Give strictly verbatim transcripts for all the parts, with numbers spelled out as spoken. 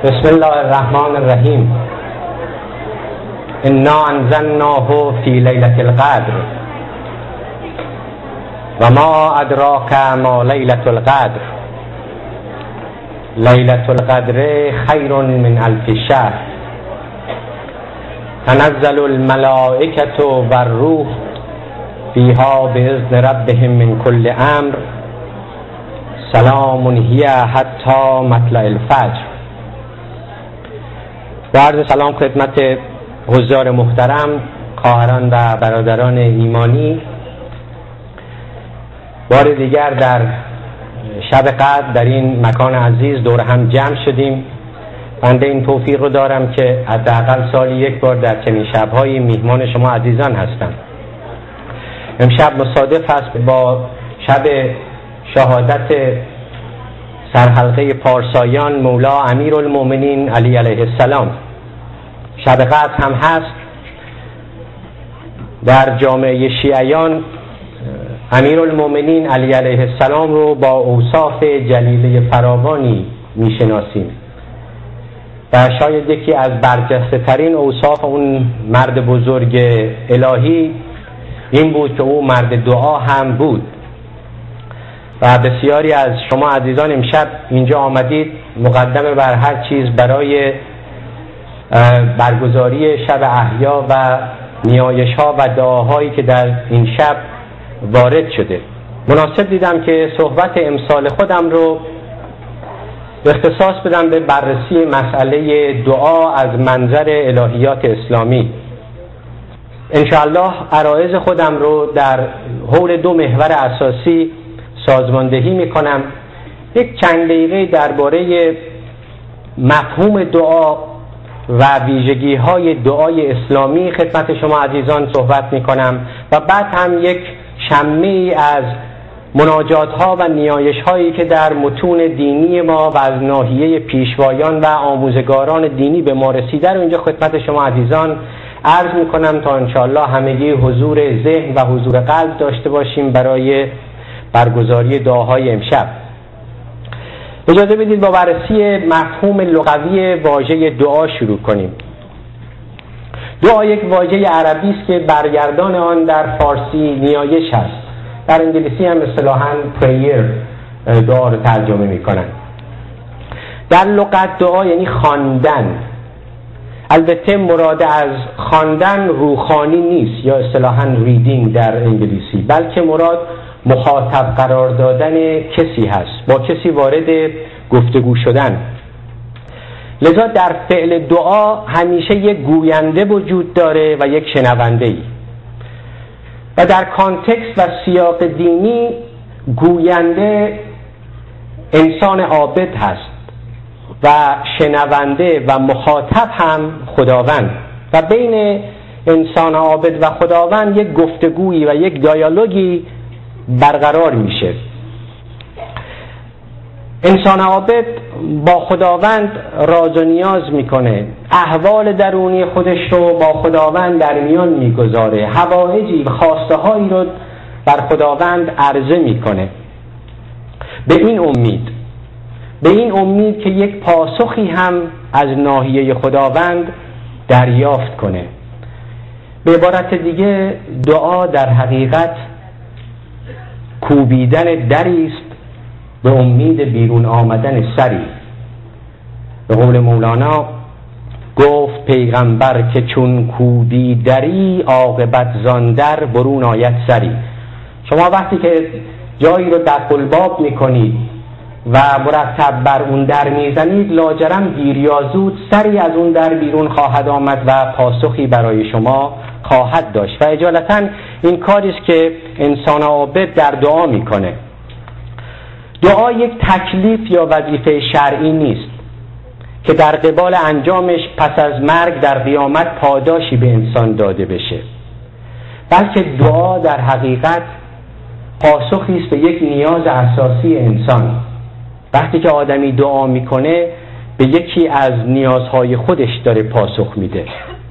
بسم الله الرحمن الرحیم. انا انزلناه فی لیلة القدر و ما ادراک ما لیلة القدر لیلة القدر خیر من الف شهر تنزل الملائکة و الروح فیها باذن ربهم من کل امر سلام هی حتی مطلع الفجر. با عرض سلام خدمت حضار محترم، خواهران و برادران ایمانی، بار دیگر در شب قدر در این مکان عزیز دور هم جمع شدیم. بنده این توفیق رو دارم که حداقل سالی یک بار در چنین شب‌های میهمان شما عزیزان هستم. امشب مصادف است با شب شهادت سرحلقه پارسایان مولا امیرالمؤمنین علی علیه السلام. شب قدر هم هست. در جامعه شیعیان امیرالمؤمنین علی علیه السلام رو با اوصاف جلیله فراوانی میشناسیم و شاید یکی از برجسته ترین اوصاف اون مرد بزرگ الهی این بود که او مرد دعا هم بود و بسیاری از شما عزیزان امشب اینجا آمدید مقدمه بر هر چیز برای برگزاری شب احیا و نیایش ها و دعاهایی که در این شب وارد شده. مناسب دیدم که صحبت امسال خودم رو اختصاص بدم به بررسی مسئله دعا از منظر الهیات اسلامی. انشاءالله عرایض خودم رو در حول دو محور اساسی سازماندهی میکنم. یک چند دقیقه درباره مفهوم دعا و ویژگی های دعای اسلامی خدمت شما عزیزان صحبت میکنم و بعد هم یک شمه ای از مناجات ها و نیایش هایی که در متون دینی ما و از ناحیه پیشوایان و آموزگاران دینی به ما رسیده رو اینجا خدمت شما عزیزان عرض میکنم تا انشاءالله همگی حضور ذهن و حضور قلب داشته باشیم برای برگزاری دعاهای امشب. اجازه بدید با بررسی مفهوم لغوی واژه دعا شروع کنیم. دعا یک واژه عربی است که برگردان آن در فارسی نیایش است. در انگلیسی هم اصطلاحاً prayer دعا رو ترجمه میکنن. در لغت دعا یعنی خواندن. البته مراد از خواندن روحانی نیست یا اصطلاحاً reading در انگلیسی، بلکه مراد مخاطب قرار دادن کسی هست، با کسی وارد گفتگو شدن. لذا در فعل دعا همیشه یک گوینده وجود داره و یک شنونده‌ای و در کانتکست و سیاق دینی گوینده انسان عابد هست و شنونده و مخاطب هم خداوند و بین انسان عابد و خداوند یک گفتگویی و یک دیالوگی برقرار میشه. انسان عابد با خداوند راز و نیاز میکنه، احوال درونی خودش رو با خداوند در میان میگذاره، حوائجی و خواسته هایی رو بر خداوند عرضه میکنه به این امید به این امید که یک پاسخی هم از ناحیه خداوند دریافت کنه. به عبارت دیگه دعا در حقیقت کوبیدن دری است به امید بیرون آمدن سری. به قول مولانا گفت پیغمبر که چون کوبی دری عاقبت زان در برون آید سری. شما وقتی که جایی رو دق الباب میکنید و مرتب بر اون در میزنید لاجرم دیر یا زود سری از اون در بیرون خواهد آمد و پاسخی برای شما خواهد داشت و اجالتا این کاری است که انسان عابد در دعا میکنه. دعا یک تکلیف یا وظیفه شرعی نیست که در قبال انجامش پس از مرگ در قیامت پاداشی به انسان داده بشه، بلکه دعا در حقیقت پاسخی است به یک نیاز اساسی انسان. وقتی که آدمی دعا میکنه به یکی از نیازهای خودش داره پاسخ میده.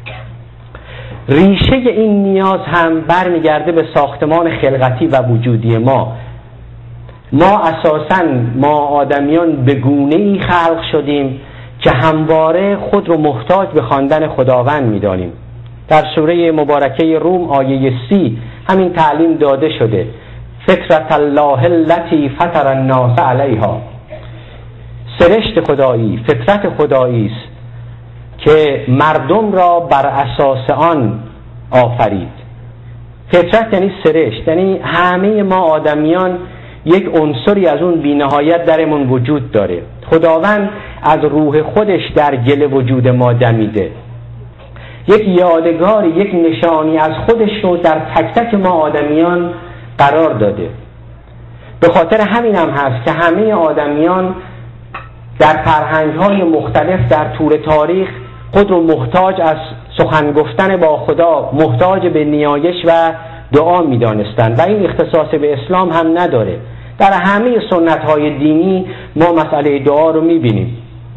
ریشه این نیاز هم برمیگرده به ساختمان خلقتی و وجودی ما. ما اساساً ما آدمیان به گونه‌ای خلق شدیم که همواره خود رو محتاج به خواندن خداوند می‌دانیم. در سوره مبارکه روم آیه سی همین تعلیم داده شده: فطرت الله التي فطر الناس علیها. سرشت خدایی، فطرت خدایی است که مردم را بر اساس آن آفرید. فطرت یعنی سرشت، یعنی همه ما آدمیان یک عنصری از اون بی‌نهایت درمون وجود داره. خداوند از روح خودش در گل وجود ما دمیده، یک یادگاری، یک نشانی از خودش رو در تک تک ما آدمیان قرار داده. به خاطر همین هم هست که همه آدمیان در فرهنگ‌های مختلف در طول تاریخ خود رو محتاج از سخن گفتن با خدا، محتاج به نیایش و دعا می‌دانستند و این اختصاص به اسلام هم نداره. در همه سنت‌های دینی ما مسئله دعا رو می‌بینیم.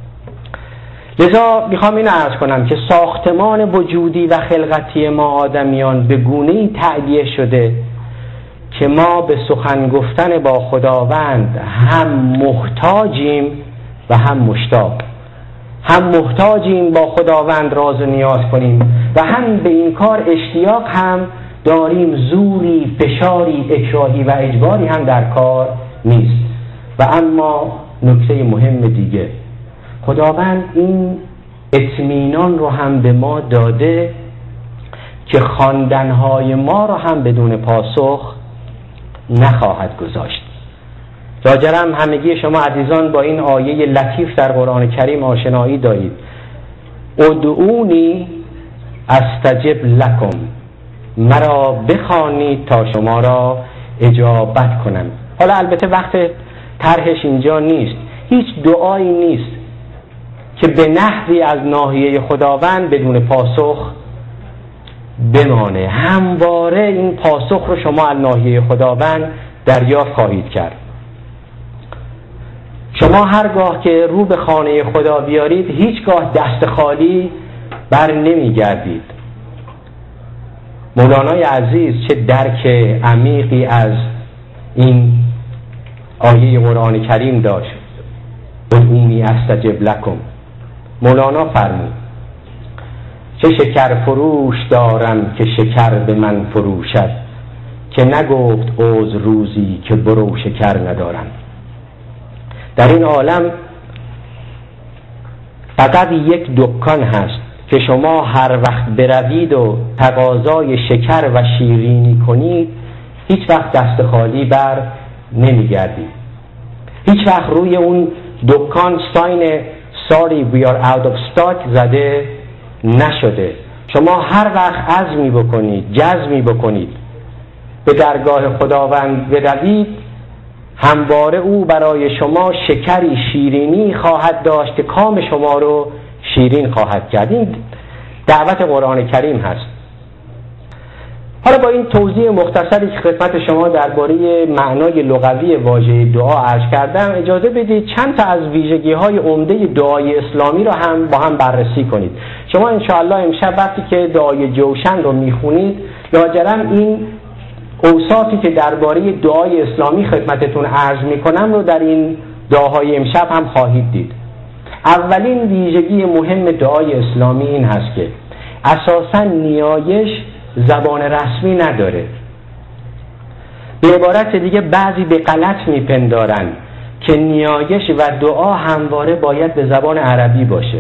لذا میخوام اینو عرض کنم که ساختمان وجودی و خلقتی ما آدمیان به گونه‌ای تعبیه شده که ما به سخن گفتن با خداوند هم محتاجیم و هم مشتاق. هم محتاجیم با خداوند راز و نیاز کنیم و هم به این کار اشتیاق هم داریم. زوری، فشاری، اکراهی و اجباری هم در کار نیست. و اما نکته مهم دیگه، خداوند این اطمینان رو هم به ما داده که خواندن‌های ما رو هم بدون پاسخ نخواهد گذاشت. لاجرم همگی شما عزیزان با این آیه لطیف در قرآن کریم آشنایی دارید: ادعونی استجب لکم، مرا بخوانید تا شما را اجابت کنم. حالا البته وقت طرحش اینجا نیست. هیچ دعایی نیست که به نحوی از ناحیه خداوند بدون پاسخ بمانه. همواره این پاسخ رو شما از ناحیه خداوند دریافت خواهید کرد. شما هرگاه که رو به خانه خدا بیارید هیچگاه دست خالی بر نمیگردید. مولانای عزیز چه درک عمیقی از این آیه قرآن کریم داشت: ادعونی استجب لکم. مولانا فرمود: چه شکر فروش دارم که شکر به من فروشد، که نگفت عذر روزی که برو شکر ندارم. در این عالم فقط یک دکان هست که شما هر وقت بروید و تقاضای شکر و شیرینی کنید هیچ وقت دست خالی بر نمیگردید. هیچ وقت روی اون دکان ساین sorry we are out of stock زده نشده. شما هر وقت عزمی بکنید، جزمی بکنید به درگاه خداوند بروید، همواره او برای شما شکری شیرینی خواهد داشت که کام شما رو شیرین خواهد کرد. این دعوت قرآن کریم هست. حالا با این توضیح مختصری که خدمت شما درباره معنای لغوی واژه دعا عرض کردم، اجازه بدید چند تا از ویژگی‌های عمده دعای اسلامی رو هم با هم بررسی کنید. شما انشاءالله امشب وقتی که دعای جوشن رو میخونید لاجرم این اوصافی که درباره دعای اسلامی خدمتتون عرض میکنم رو در این دعاهای امشب هم خواهید دید. اولین ویژگی مهم دعای اسلامی این هست که اساساً نیایش زبان رسمی نداره. به عبارت دیگه بعضی به غلط میپندارن که نیایش و دعا همواره باید به زبان عربی باشه.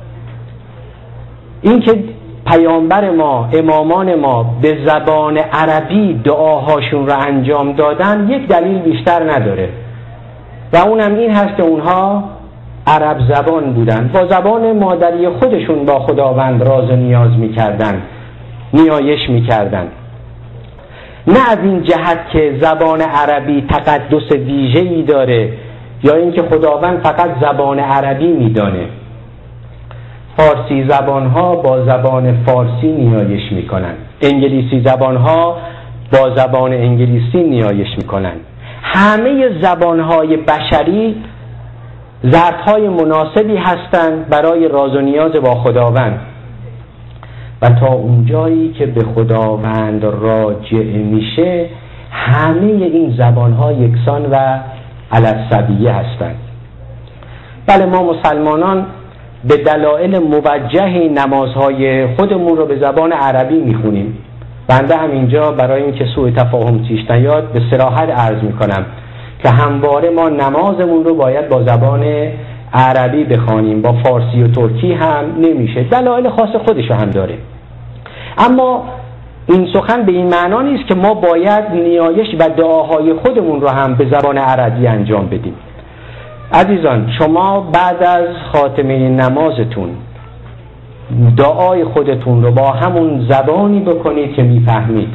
این که پیامبر ما، امامان ما به زبان عربی دعاهاشون رو انجام دادن یک دلیل بیشتر نداره و اونم این هست که اونها عرب زبان بودن، با زبان مادری خودشون با خداوند راز و نیاز میکردن، نیایش میکردن. نه از این جهت که زبان عربی تقدس ویژه‌ای داره یا اینکه خداوند فقط زبان عربی میدانه. فارسی زبانها با زبان فارسی نیایش میکنن، انگلیسی زبانها با زبان انگلیسی نیایش میکنن. همه زبانهای بشری ظرفهای مناسبی هستند برای راز و نیاز با خداوند و تا اونجایی که به خداوند راجع میشه همه این زبانها یکسان و علی السویه هستند. بله ما مسلمانان به دلایل موجهی نمازهای خودمون رو به زبان عربی میخونیم. بنده هم اینجا برای اینکه سوء تفاهم پیش نیاد به صراحت عرض میکنم که همواره ما نمازمون رو باید با زبان عربی بخوانیم، با فارسی و ترکی هم نمیشه، دلایل خاص خودش هم داره. اما این سخن به این معنا نیست که ما باید نیایش و دعاهای خودمون رو هم به زبان عربی انجام بدیم. عزیزان، شما بعد از خاتمه نمازتون دعای خودتون رو با همون زبانی بکنید که میفهمید.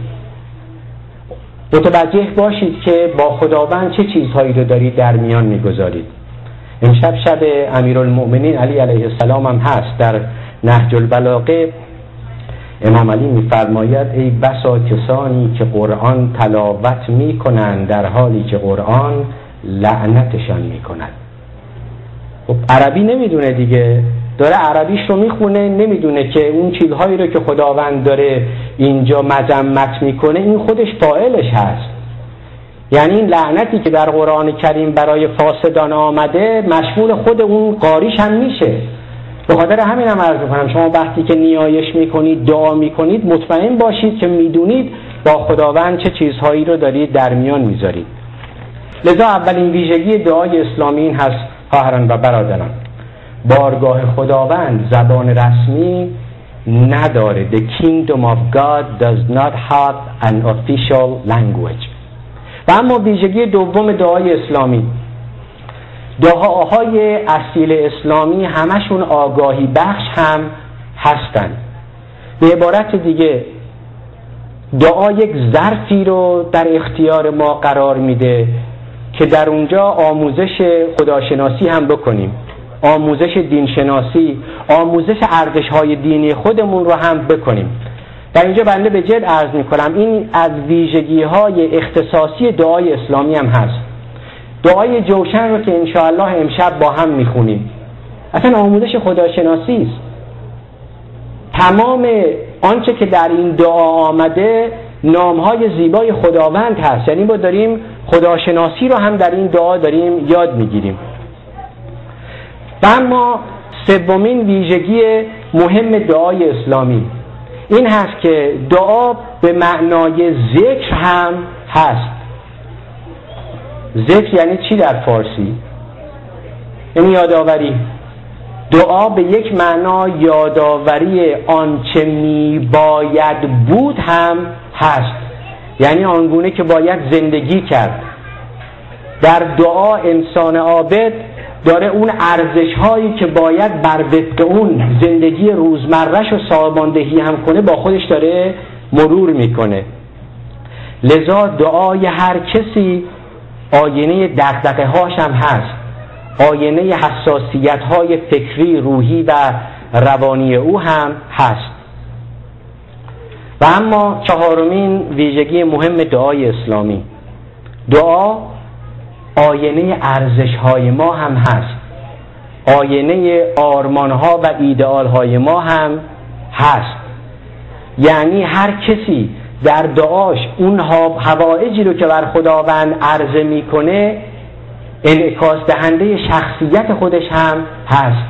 متوجه باشید که با خداوند چه چیزهایی رو دارید در میان میگذارید. امشب شب امیرالمؤمنین علی علیه السلام هم هست. در نهج البلاغه امام علی میفرماید ای بسا کسانی که قرآن تلاوت میکنند در حالی که قرآن لعنتشان میکند. خب عربی نمیدونه دیگه، داره عربیش رو میخونه، نمیدونه که اون چیزهایی رو که خداوند داره اینجا مذمت میکنه این خودش فاعلش هست. یعنی این لعنتی که در قرآن کریم برای فاسدان آمده مشمول خود اون قاریش هم میشه. به خاطر همین هم عرض میکنم شما وقتی که نیایش میکنید، دعا میکنید، مطمئن باشید که میدونید با خداوند چه چیزهایی رو دارید در میان میذارید. لذا اولین ویژگی دعای اسلامی این هست خواهران و برادران، بارگاه خداوند زبان رسمی نداره. The kingdom of God does not have an official language. و اما ویژگی دوم دعای اسلامی، دعاهای اصیل اسلامی همشون آگاهی بخش هم هستند. به عبارت دیگه دعا یک ظرفی رو در اختیار ما قرار میده که در اونجا آموزش خداشناسی هم بکنیم، آموزش دینشناسی، آموزش ارزش‌های دینی خودمون رو هم بکنیم. در اینجا بنده به جد عرض میکنم این از ویژگی‌های اختصاصی دعای اسلامی هم هست. دعای جوشن رو که انشاءالله امشب با هم میخونیم اصلا آموزش خداشناسی است. تمام آنچه که در این دعا آمده نامهای زیبای خداوند هست، یعنی ما داریم خداشناسی رو هم در این دعا داریم یاد میگیریم. و اما سومین ویژگی مهم دعای اسلامی این هست که دعا به معنای ذکر هم هست. ذکر یعنی چی در فارسی؟ یعنی یادآوری. دعا به یک معنا یادآوری آنچه می باید بود هم هست، یعنی آنگونه که باید زندگی کرد. در دعا انسان عابد داره اون ارزش هایی که باید بر وفق اون زندگی روزمره‌ش و ساماندهی هم کنه با خودش داره مرور میکنه. لذا دعای هر کسی آینه دغدغه هاش هم هست، آینه حساسیت های فکری، روحی و روانی او هم هست. و اما چهارمین ویژگی مهم دعای اسلامی، دعا آینه ارزش های ما هم هست، آینه آرمان ها و ایدئال های ما هم هست. یعنی هر کسی در دعاش اون حوائجی رو که بر خداوند عرضه میکنه انعکاس دهنده شخصیت خودش هم هست.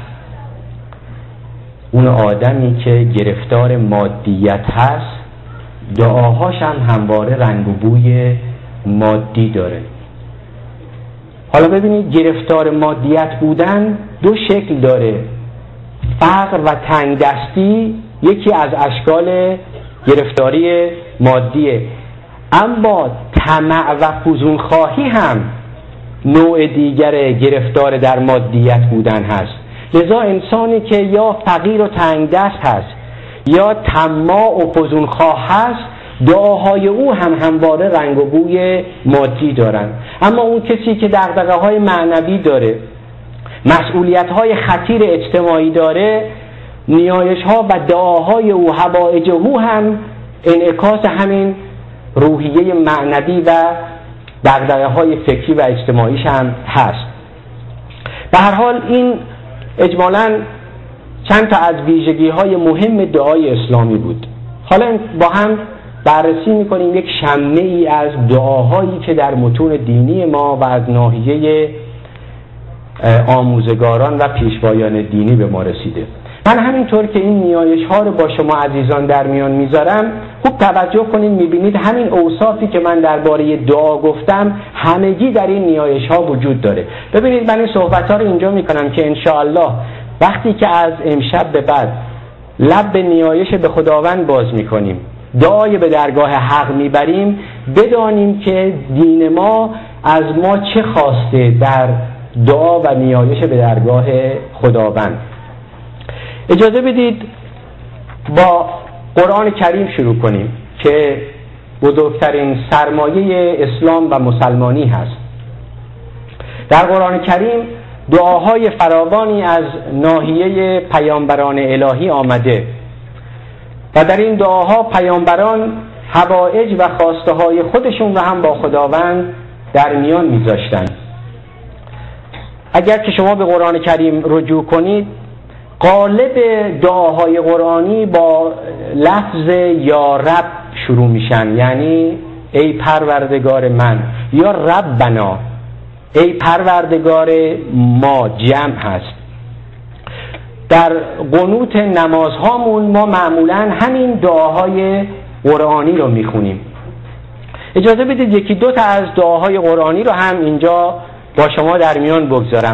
اون آدمی که گرفتار مادیت هست دعاهاش هم همواره رنگ و بوی مادی داره. حالا ببینید گرفتار مادیت بودن دو شکل داره. فقر و تنگ دستی یکی از اشکال گرفتاری مادیه، اما طمع و فزونخواهی هم نوع دیگر گرفتار در مادیت بودن هست. لذا انسانی که یا فقیر و تنگ دست هست یا طماع و فزونخواه هست دعاهای او هم همواره رنگ و بوی مادی دارن. اما اون کسی که دغدغه های معنوی داره، مسئولیت های خطیر اجتماعی داره، نیایش ها و دعاهای او، حوائج او هم انعکاس همین روحیه معنوی و دغدغه های فکری و اجتماعیش هم هست. به هر حال این اجمالاً چند تا از ویژگی های مهم دعای اسلامی بود. حالا با هم بررسی میکنیم یک شمه ای از دعاهایی که در متون دینی ما و از ناحیه آموزگاران و پیشوایان دینی به ما رسیده. من همینطور که این نیایش ها رو با شما عزیزان در میان میذارم، خوب توجه کنید، میبینید همین اوصافی که من درباره دعا گفتم همگی در این نیایش ها وجود داره. ببینید من این صحبت ها رو اینجا میکنم که انشاءالله وقتی که از امشب به بعد لب به نیایش به خداوند باز میکنیم، دعای به درگاه حق میبریم، بدانیم که دین ما از ما چه خواسته در دعا و نیایش به درگاه خداوند. اجازه بدید با قرآن کریم شروع کنیم که بزرگترین سرمایه اسلام و مسلمانی هست. در قرآن کریم دعاهای فراوانی از ناحیه پیامبران الهی آمده و در این دعاها پیامبران حوائج و خواسته های خودشون رو هم با خداوند در میان میذاشتن. اگر که شما به قرآن کریم رجوع کنید، غالب دعاهای قرآنی با لفظ یا رب شروع میشن، یعنی ای پروردگار من، یا ربنا ای پروردگار ما، جمع هست. در قنوت نمازهامون ما معمولا همین دعاهای قرآنی رو میخونیم. اجازه بدید یکی دو تا از دعاهای قرآنی رو هم اینجا با شما در میان بگذارم.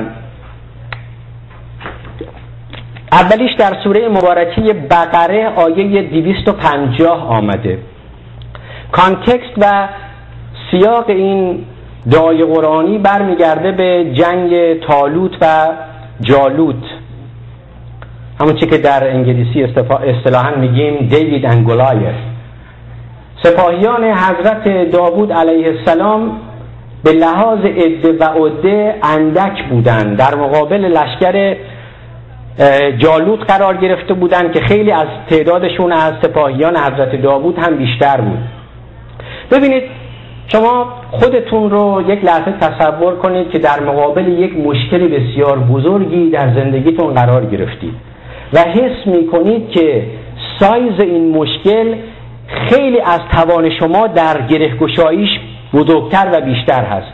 اولیش در سوره مبارکه بقره آیه دویست و پنجاه آمده. کانتکست و سیاق این دعای قرآنی برمیگرده به جنگ طالوت و جالوت، همون چی که در انگلیسی اصطلاحاً میگیم دیوید اند گولایث. سپاهیان حضرت داوود علیه السلام به لحاظ عده و عده اندک بودند، در مقابل لشکر جالوت قرار گرفته بودند که خیلی از تعدادشون از سپاهیان حضرت داوود هم بیشتر بود. ببینید شما خودتون رو یک لحظه تصور کنید که در مقابل یک مشکل بسیار بزرگی در زندگیتون قرار گرفتید و حس میکنید که سایز این مشکل خیلی از توان شما در گره‌گشاییش بزرگتر و بیشتر هست.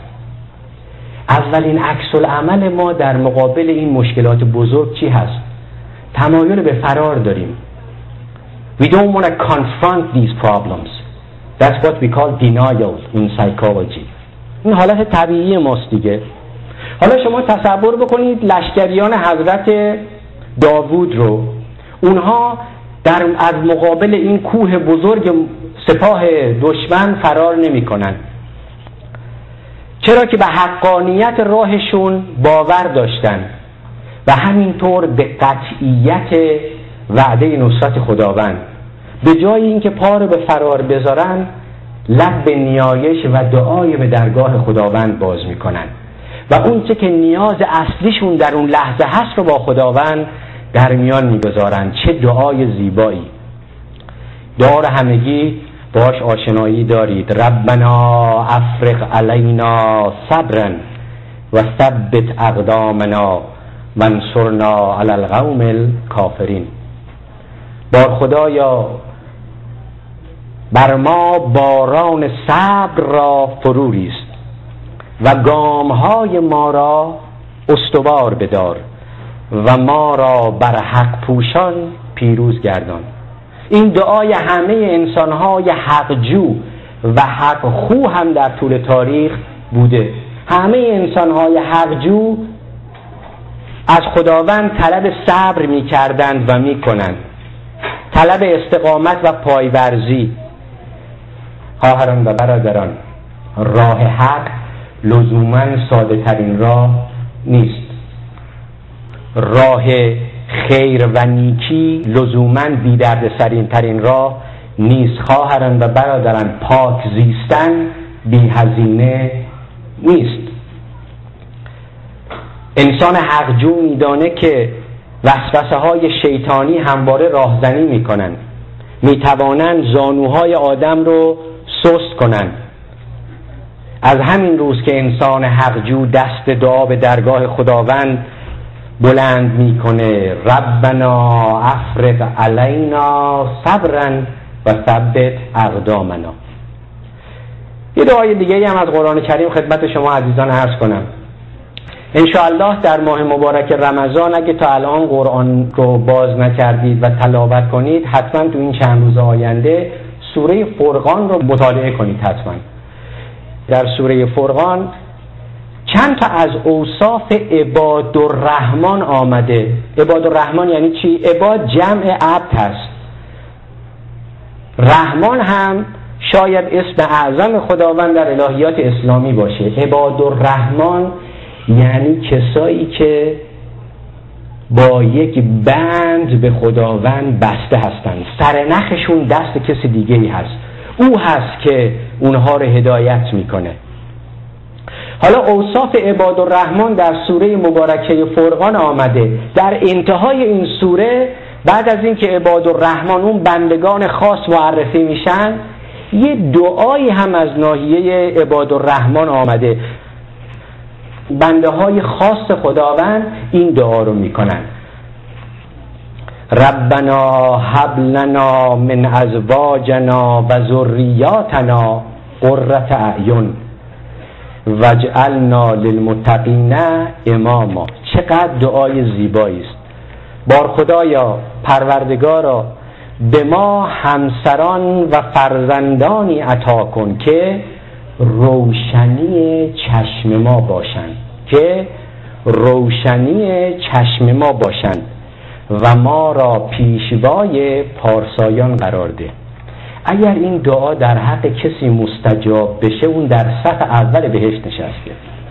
اولین عکس العمل ما در مقابل این مشکلات بزرگ چی هست؟ تمایل به فرار داریم. We don't want to confront these problems. That's what we call denial in psychology. این حالت طبیعی ماست دیگه. حالا شما تصور بکنید لشکریان حضرت داوود رو، اونها در از مقابل این کوه بزرگ سپاه دشمن فرار نمی کنن. چرا که به حقانیت راهشون باور داشتن و همینطور به قطعیت وعده نصرت خداوند. به جای اینکه پا رو به فرار بذارن، لب به نیایش و دعای به درگاه خداوند باز میکنن و اون چه که نیاز اصلیشون در اون لحظه هست رو با خداوند در میان میگذارن. چه دعای زیبایی! دعا رو همگی باش آشنایی دارید. ربنا افرغ علینا صبرا و ثبت اقدامنا وانصرنا علی القوم الکافرین. بار خدایا بر ما باران صبر را فرو ریز و گامهای ما را استوار بدار و ما را بر حق پوشان پیروز گردان. این دعای همه انسانهای حقجو و حق خو هم در طول تاریخ بوده. همه انسانهای حقجو از خداوند طلب صبر می کردند و می کنند، طلب استقامت و پایورزی. خواهران و برادران، راه حق لزوماً ساده ترین راه نیست. راه خیر و نیکی لزوماً بی درد سرین ترین راه نیست. خواهران و برادران، پاک زیستن بی هزینه نیست. انسان حقجو میدانه که وسوسه های شیطانی همواره راهزنی میکنن، میتوانند زانوهای آدم رو سست کنن. از همین روز که انسان حقجو دست دعا به درگاه خداوند بلند میکنه، ربنا افرغ علینا صبرا و ثبت اقدامنا. یه دعای دیگه هم از قرآن کریم خدمت شما عزیزان عرض کنم. انشاءالله در ماه مبارک رمضان اگه تا الان قرآن رو باز نکردید و تلاوت کنید، حتما تو این چند روز آینده سوره فرقان رو مطالعه کنید. حتما در سوره فرقان چند تا از اوصاف عباد الرحمن آمده. عباد الرحمن یعنی چی؟ عباد جمع عبد هست، رحمان هم شاید اسم اعظم خداوند در الهیات اسلامی باشه. عباد الرحمن یعنی کسایی که با یک بند به خداوند بسته هستند، سرنخشون دست کسی دیگه ای هست، او هست که اونها رو هدایت میکنه. حالا اوصاف عباد الرحمن در سوره مبارکه فرقان آمده. در انتهای این سوره بعد از اینکه عباد الرحمن اون بندگان خاص معرفی میشن، یه دعایی هم از ناحیه عباد الرحمن آمده. بنده های خاص خداوند این دعا رو میکنن: ربنا هب لنا من ازواجنا و ذریاتنا قرة اعین واجعلنا للمتقین اماما. چقدر دعای زیبایی است. بار خدایا، پروردگارا، به ما همسران و فرزندانی عطا کن که روشنی چشم ما باشند، که روشنی چشم ما باشند و ما را پیشوای پارسایان قرار ده. اگر این دعا در حق کسی مستجاب بشه، اون در صف اول بهشت نشسته.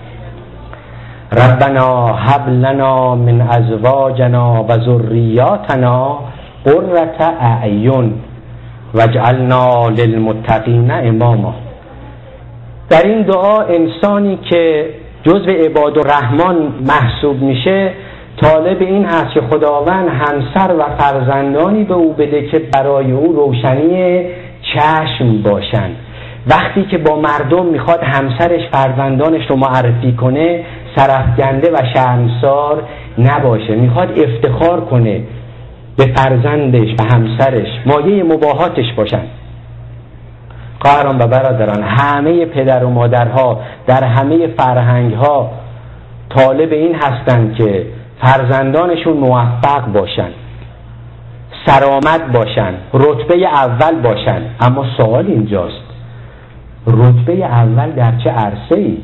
ربنا هب لنا من ازواجنا و ذریاتنا قرة اعین واجعلنا للمتقین اماما. در این دعا انسانی که جزو عباد الرحمن محسوب میشه طالب این هست که خداوند همسر و فرزندانی به او بده که برای او روشنی چشم باشن. وقتی که با مردم میخواد همسرش فرزندانش رو معرفی کنه، سرافکنده و شرمسار نباشه، میخواد افتخار کنه به فرزندش و همسرش، مایه مباهاتش باشن. خواهران و برادران، همه پدر و مادرها در همه فرهنگها طالب این هستند که فرزندانشون موفق باشن، سرآمد باشن، رتبه اول باشن. اما سوال اینجاست: رتبه اول در چه عرصه‌ای؟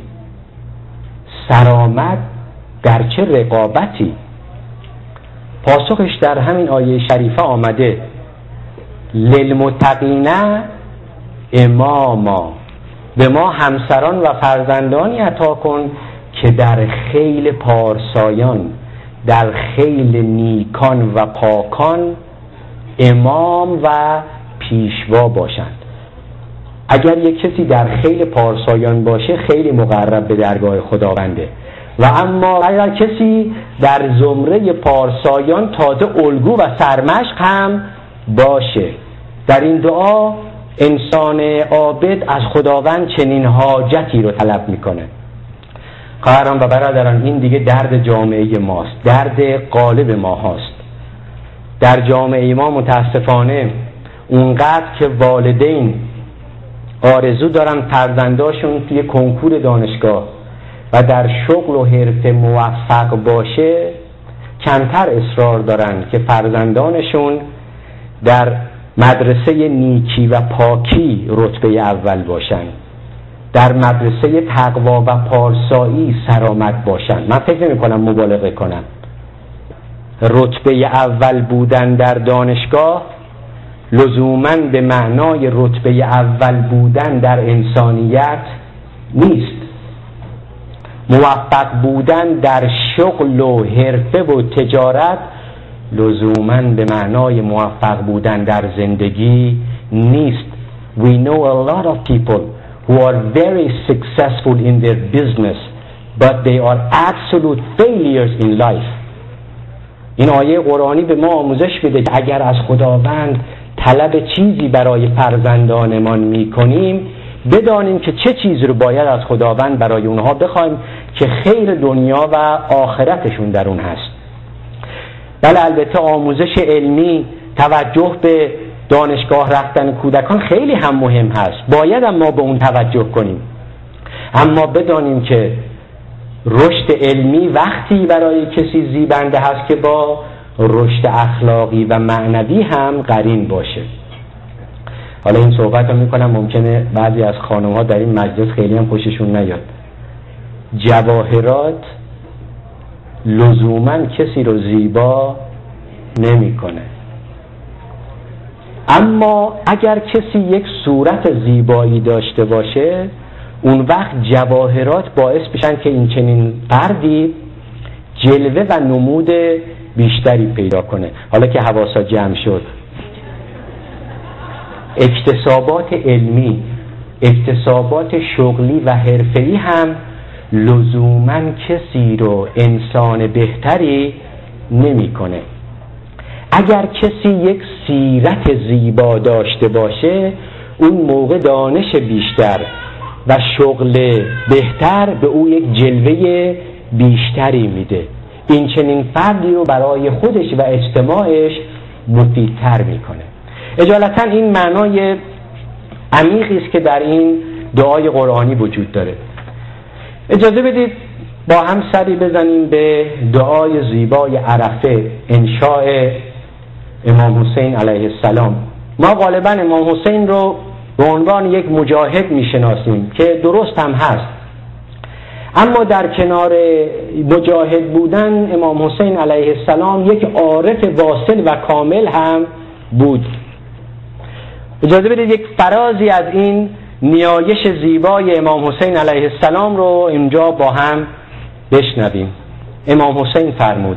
سرآمد در چه رقابتی؟ پاسخش در همین آیه شریفه آمده: للمتقین اماما. به ما همسران و فرزندانی عطا کن که در خیل پارسایان، در خیل نیکان و پاکان امام و پیشوا باشند. اگر یک کسی در خیل پارسایان باشه، خیلی مقرب به درگاه خداونده. و اما اگر کسی در زمره پارسایان تازه الگو و سرمشق هم باشه. در این دعا انسان عابد از خداوند چنین حاجتی رو طلب میکنه. خواهران و برادران، این دیگه درد جامعه ماست، درد غالب ما هاست. در جامعه ما متاسفانه اونقدر که والدین آرزو دارن فرزنداشون توی کنکور دانشگاه و در شغل و حرفه موفق باشه، کمتر اصرار دارن که فرزندانشون در مدرسه نیکی و پاکی رتبه اول باشن، در مدرسه تقوا و پارسایی سرآمد باشن. من فکر نمی کنم مبالغه کنم. رتبه اول بودن در دانشگاه لزوماً به معنای رتبه اول بودن در انسانیت نیست. موفق بودن در شغل و حرفه و تجارت لزوماً به معنای موفق بودن در زندگی نیست. We know a lot of people who are very successful in their business but they are absolute failures in life. این آیه قرآنی به ما آموزش بده که اگر از خداوند طلب چیزی برای فرزندانمان میکنیم، بدانیم که چه چیزی رو باید از خداوند برای اونها بخوایم که خیر دنیا و آخرتشون در اون هست. بله، البته آموزش علمی، توجه به دانشگاه رفتن کودکان خیلی هم مهم هست، باید هم ما به اون توجه کنیم. اما بدانیم که رشد علمی وقتی برای کسی زیبنده هست که با رشد اخلاقی و معنوی هم قرین باشه. حالا این صحبت رو میکنم، ممکنه بعضی از خانم ها در این مجلس خیلی هم خوششون نیاد. جواهرات لزوما کسی رو زیبا نمیکنه، اما اگر کسی یک صورت زیبایی داشته باشه، اون وقت جواهرات باعث بشن که این چنین فردی جلوه و نمود بیشتری پیدا کنه. حالا که حواسا جمع شد، اکتسابات علمی، اکتسابات شغلی و حرفه‌ای هم لزوماً کسی رو انسان بهتری نمی‌کنه. اگر کسی یک سیرت زیبا داشته باشه، اون موقع دانش بیشتر و شغل بهتر به او یک جلوه بیشتری میده. این چنین فردی رو برای خودش و اجتماعش مفیدتر میکنه. اجالتا این معنای عمیقی است که در این دعای قرآنی وجود داره. اجازه بدید با هم سری بزنیم به دعای زیبای عرفه، انشاء امام حسین علیه السلام. ما غالبا امام حسین رو به عنوان یک مجاهد میشناسیم که درست هم هست، اما در کنار مجاهد بودن امام حسین علیه السلام یک عارف واصل و کامل هم بود. اجازه بدید یک فرازی از این نیایش زیبای امام حسین علیه السلام رو اینجا با هم بشنویم. امام حسین فرمود،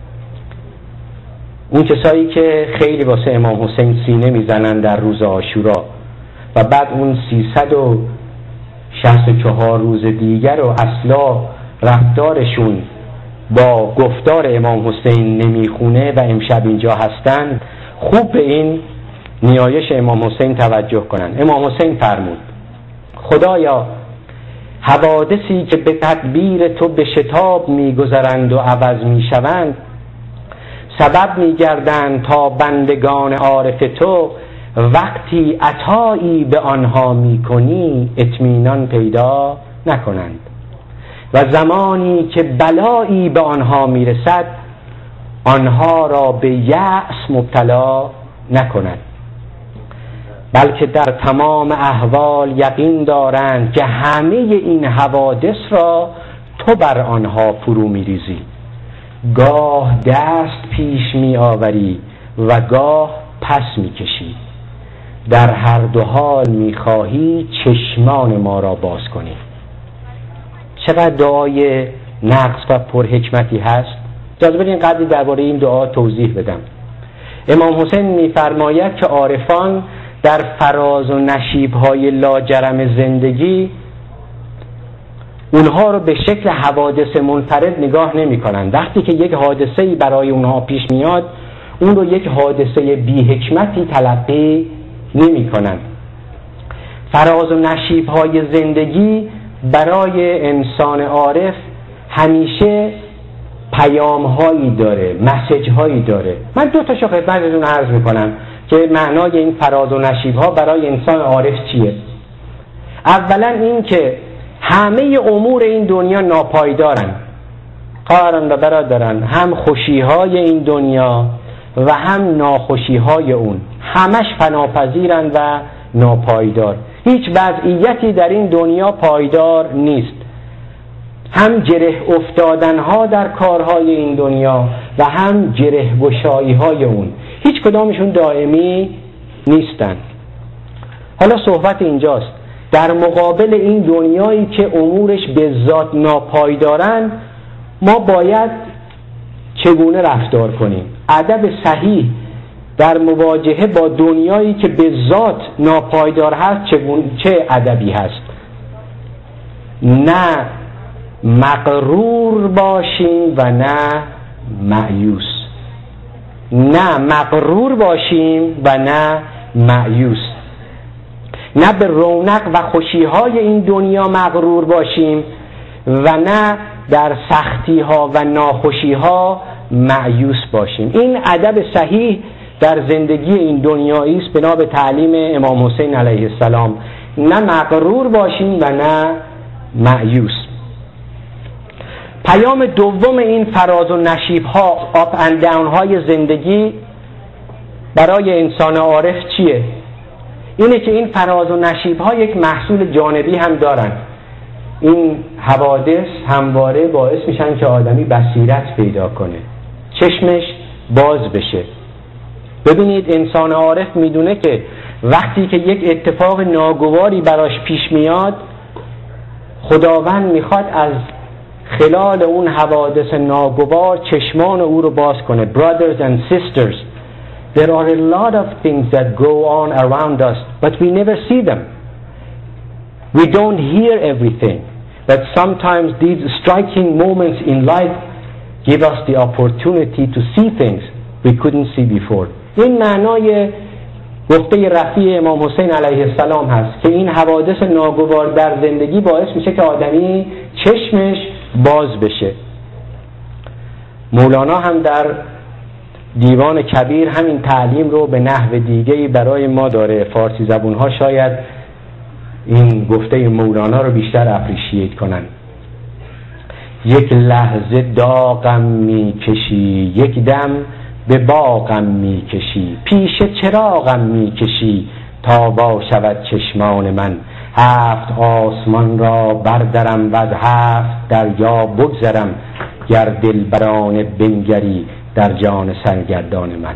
اون کسایی که خیلی واسه امام حسین سینه میزنن در روز عاشورا و بعد اون سیصد و شصت و چهار روز دیگر و اصلا رفتارشون با گفتار امام حسین نمیخونه و امشب اینجا هستن، خوب به این نیایش امام حسین توجه کنن. امام حسین فرمود، خدایا حوادثی که به تدبیر تو به شتاب میگذرند و عوض میشوند، سبب میگردند تا بندگان عارف تو وقتی عطایی به آنها میکنی اطمینان پیدا نکنند و زمانی که بلایی به آنها میرسد آنها را به یأس مبتلا نکنند، بلکه در تمام احوال یقین دارند که همه این حوادث را تو بر آنها فرو میریزی، گاه دست پیش می آوری و گاه پس می کشی، در هر دو حال می خواهی چشمان ما را باز کنی. چقدر دعای نقص و پرحکمتی هست. اجازه بدین قدری درباره این دعا توضیح بدم. امام حسین می فرماید که عارفان در فراز و نشیب‌های لاجرم زندگی اونها رو به شکل حوادث منفرد نگاه نمی کنند. وقتی که یک حادثه‌ای برای اونها پیش میاد، اون رو یک حادثه بی حکمتی تلقی نمی کنند. فراز و نشیب‌های زندگی برای انسان عارف همیشه پیام‌هایی داره، مسیج‌هایی داره. من دو تاشو خدمتتون عرض می‌کنم که معنای این فراز و نشیب‌ها برای انسان عارف چیه. اولا این که همه امور این دنیا ناپایدارن، خواهران و برادران، هم خوشی‌های این دنیا و هم ناخوشی‌های اون، همش فناپذیرن و ناپایدار. هیچ وضعیتی در این دنیا پایدار نیست. هم گره افتادنها در کارهای این دنیا و هم گره گشایی‌های اون، هیچ کدامشون دائمی نیستن. حالا صحبت اینجاست، در مقابل این دنیایی که امورش به ذات ناپایدارن، ما باید چگونه رفتار کنیم؟ ادب صحیح در مواجهه با دنیایی که به ذات ناپایدار هست چگونه، چه ادبی هست؟ نه مغرور باشیم و نه مایوس. نه مغرور باشیم و نه مایوس. نه به رونق و خوشی‌های این دنیا مغرور باشیم و نه در سختی‌ها و ناخوشی‌ها مایوس باشیم. این ادب صحیح در زندگی این دنیایی است بنا به تعلیم امام حسین علیه السلام. نه مغرور باشیم و نه مایوس. پیام دوم این فراز و نشیب ها، آپ اند داون های زندگی برای انسان عارف چیه؟ اینه که این فراز و نشیب ها یک محصول جانبی هم دارن. این حوادث همواره باعث میشن که آدمی بصیرت پیدا کنه، چشمش باز بشه. ببینید انسان عارف میدونه که وقتی که یک اتفاق ناگواری براش پیش میاد، خداوند میخواد از خلال اون حوادث ناگوار چشمان او رو باز کنه. Brothers and sisters, there are a lot of things that go on around us, but we never see them. We don't hear everything, but sometimes these striking moments in life give us the opportunity to see things we couldn't see before. این معنای گفته رفیع امام حسین علیه السلام هست که این حوادث ناگوار در زندگی باعث میشه که آدمی چشمش باز بشه. مولانا هم در دیوان کبیر همین تعلیم رو به نحو دیگه‌ای برای ما داره. فارسی زبون‌ها شاید این گفته مولانا رو بیشتر اپریشییت کنن. یک لحظه داغم میکشی، یک دم به باغم میکشی، پیش چراغم میکشی تا با شود چشمان من. هفت آسمان را بردرم و از هفت دریا بگذرم، گر دلبرانه بنگری در جان سرگردان من.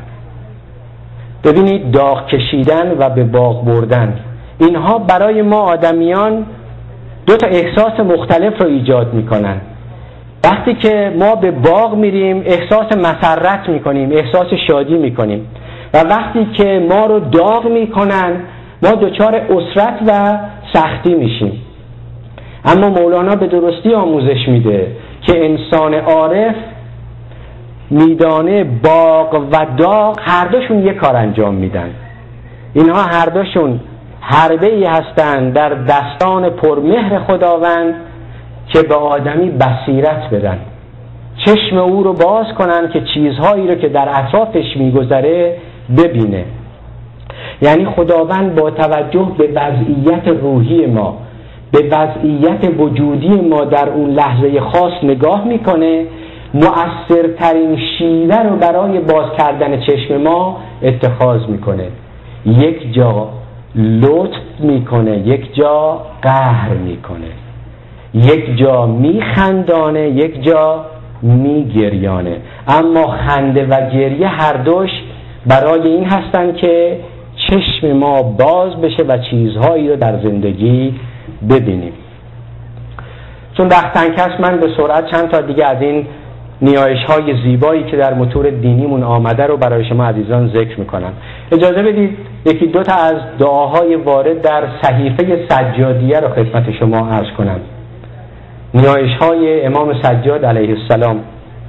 ببینید داغ کشیدن و به باغ بردن، اینها برای ما آدمیان دو تا احساس مختلف رو ایجاد میکنن. وقتی که ما به باغ میریم احساس مسرت میکنیم، احساس شادی میکنیم، و وقتی که ما رو داغ میکنن ما دچار اسرت و سختی میشیم. اما مولانا به درستی آموزش میده که انسان عارف میدانه باغ و داغ هر دوشون یک کار انجام میدن. اینها هر دوشون حربه‌ای هستند در دستان پرمهر خداوند که به آدمی بصیرت بدن، چشم او رو باز کنن که چیزهایی رو که در اطرافش میگذره ببینه. یعنی خداوند با توجه به وضعیت روحی ما، به وضعیت وجودی ما در اون لحظه خاص نگاه میکنه، مؤثرترین شیوه رو برای باز کردن چشم ما اتخاذ میکنه. یک جا لطف میکنه، یک جا قهر میکنه، یک جا میخندانه، یک جا میگریانه. اما خنده و گریه هر دوش برای این هستن که چشم ما باز بشه و چیزهایی رو در زندگی ببینیم. چون وقت تنگ است من به سرعت چند تا دیگه از این نیایش های زیبایی که در متون دینیمون آمده رو برای شما عزیزان ذکر میکنم. اجازه بدید یکی دو تا از دعاهای وارد در صحیفه سجادیه رو خدمت شما عرض کنم. نیایش های امام سجاد علیه السلام.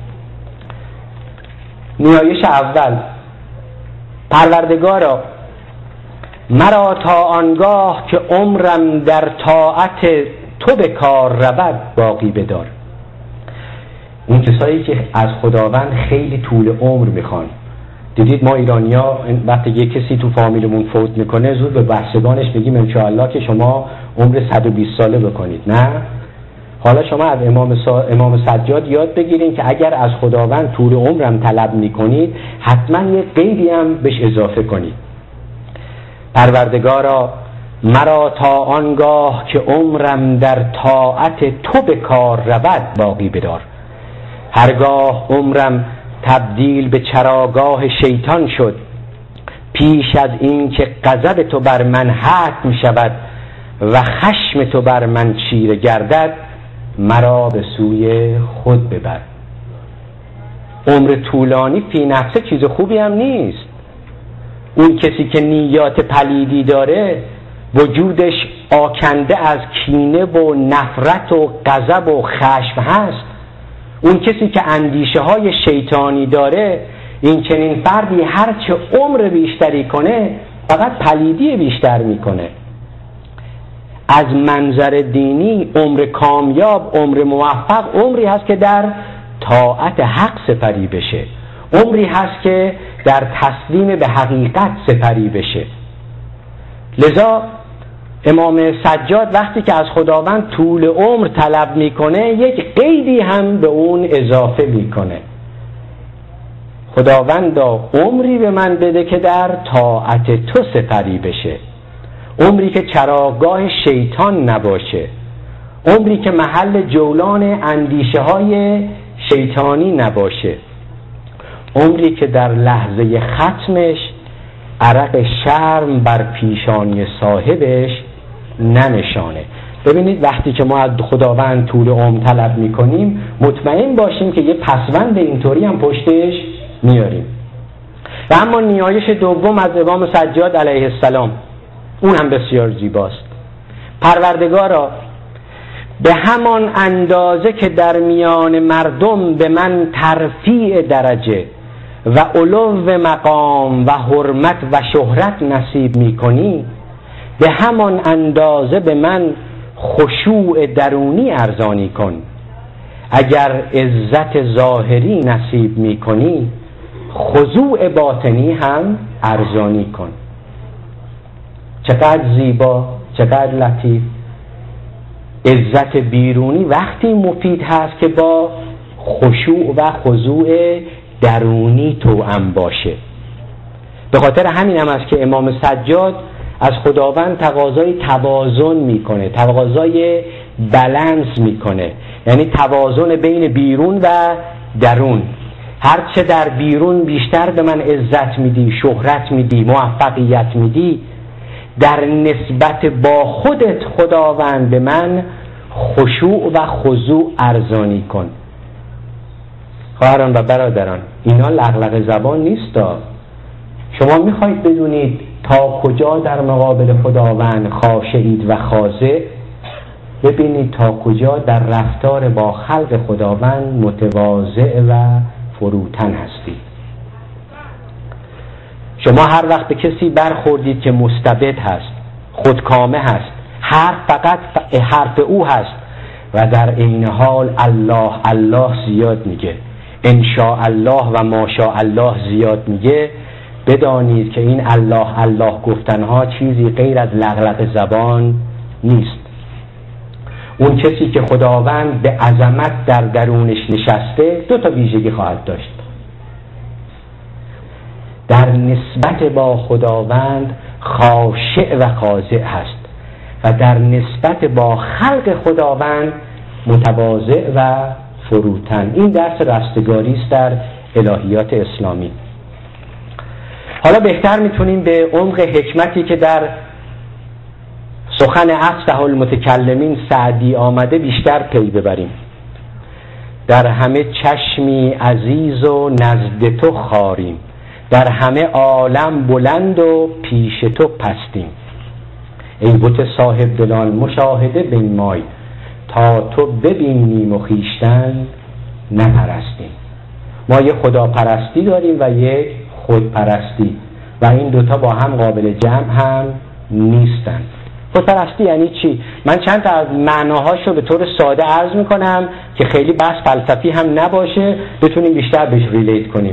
نیایش اول: پروردگارا مرا تا آنگاه که عمرم در طاعت تو به کار رود باقی بدار. اون کسایی که از خداوند خیلی طول عمر میخوان. دیدید ما ایرانی‌ها وقتی یک کسی تو فامیلمون فوت میکنه زود به بستگانش میگیم انشاءالله که شما عمر صد و بیست ساله بکنید. نه، حالا شما از امام, سا... امام سجاد یاد بگیرین که اگر از خداوند طول عمرم طلب میکنید حتما یک قیدی هم بهش اضافه کنید. پروردگارا مرا تا آنگاه که عمرم در طاعت تو به کار رود باقی بدار. هرگاه عمرم تبدیل به چراگاه شیطان شد، پیش از این که غضب تو بر من حتم شود و خشم تو بر من چیره گردد، مرا به سوی خود ببر. عمر طولانی فی نفسه چیز خوبی هم نیست. اون کسی که نیات پلیدی داره، وجودش آکنده از کینه و نفرت و غضب و خشم هست، اون کسی که اندیشه های شیطانی داره، این چنین فردی هرچه عمر بیشتری کنه فقط پلیدی بیشتر میکنه. از منظر دینی عمر کامیاب، عمر موفق عمری هست که در طاعت حق سپری بشه، عمری هست که در تسلیم به حقیقت سپری بشه. لذا امام سجاد وقتی که از خداوند طول عمر طلب میکنه یک قیدی هم به اون اضافه میکنه. خداوندا عمری به من بده که در طاعت تو سپری بشه، عمری که چراگاه شیطان نباشه، عمری که محل جولان اندیشه های شیطانی نباشه، عمری که در لحظه ختمش عرق شرم بر پیشانی صاحبش ننشانه. ببینید وقتی که ما از خداوند طول عمر طلب میکنیم مطمئن باشیم که یه پسوند اینطوری هم پشتش میاریم. و اما نیایش دوم از امام سجاد علیه السلام اون هم بسیار زیباست. پروردگارا به همان اندازه که در میان مردم به من ترفیع درجه و علو مقام و حرمت و شهرت نصیب میکنی، به همان اندازه به من خشوع درونی ارزانی کن. اگر عزت ظاهری نصیب میکنی، خضوع باطنی هم ارزانی کن. چقدر زیبا، چقدر لطیف. عزت بیرونی وقتی مفید هست که با خشوع و خضوع درونی توأم باشه. به خاطر همین هم است که امام سجاد از خداوند تقاضای توازن میکنه، تقاضای بالانس میکنه، یعنی توازن بین بیرون و درون. هرچه در بیرون بیشتر به من عزت میدی، شهرت میدی، موفقیت میدی، در نسبت با خودت خداوند به من خشوع و خضوع ارزانی کن. خواهران و برادران، اینا لغلق زبان نیستا. شما میخواید بدونید تا کجا در مقابل خداوند خاشعید و خاضع، ببینید تا کجا در رفتار با خلق خداوند متواضع و فروتن هستید. شما هر وقت به کسی برخوردید که مستبد هست، خودکامه هست، حرف فقط حرف او هست و در این حال الله الله زیاد میگه، ان شاء الله و ما شاء الله زیاد میگه، بدانید که این الله الله گفتنها چیزی غیر از لغلق زبان نیست. اون کسی که خداوند به عظمت در درونش نشسته دو تا ویژگی خواهد داشت. در نسبت با خداوند خاشع و خاضع هست و در نسبت با خلق خداوند متواضع و فروتن. این درس رستگاری است در الهیات اسلامی. حالا بهتر میتونیم به عمق حکمتی که در سخن افصح المتکلمین سعدی آمده بیشتر پی ببریم. در همه چشمی عزیز و نزد تو خاریم، در همه عالم بلند و پیش تو پستیم. ای بت صاحب دلان مشاهده بنمای، تا تو ببینیم و خویشتن نپرستیم. ما یک خداپرستی داریم و یک خودپرستی و این دوتا با هم قابل جمع هم نیستن. خودپرستی یعنی چی؟ من چند تا از معناهاشو به طور ساده عرض میکنم که خیلی بحث فلسفی هم نباشه، بتونیم بیشتر بهش ریلیت کنیم.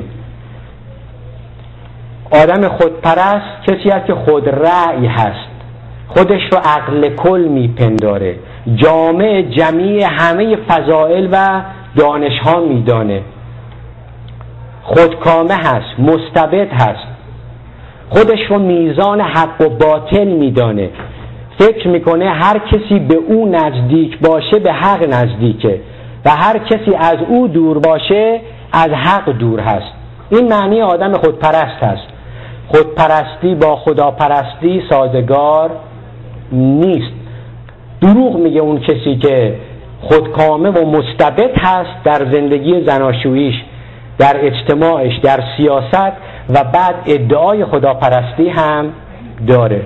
آدم خودپرست کسی است که خود رأی هست، خودش رو عقل کل میپنداره، جامع جمیع همه فضائل و دانش ها میدانه، خودکامه هست، مستبد هست، خودش رو میزان حق و باطل میدانه، فکر میکنه هر کسی به او نزدیک باشه به حق نزدیکه و هر کسی از او دور باشه از حق دور هست. این معنی آدم خودپرست هست. خودپرستی با خداپرستی سازگار نیست. دروغ میگه اون کسی که خودکامه و مستبد هست در زندگی زناشوییش، در اجتماعش، در سیاست و بعد ادعای خداپرستی هم داره.